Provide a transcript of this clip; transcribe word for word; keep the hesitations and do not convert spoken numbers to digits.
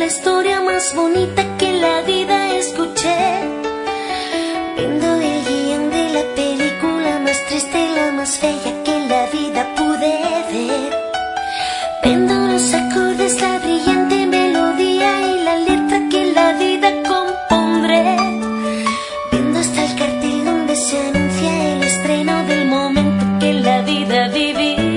la historia más bonita que en la vida escuché. Viendo el guión de la película más triste y la más bella que en la vida pude ver. Viendo los acordes, la brillante melodía y la letra que en la vida compondré. Viendo hasta el cartel donde se anuncia el estreno del momento que en la vida viví.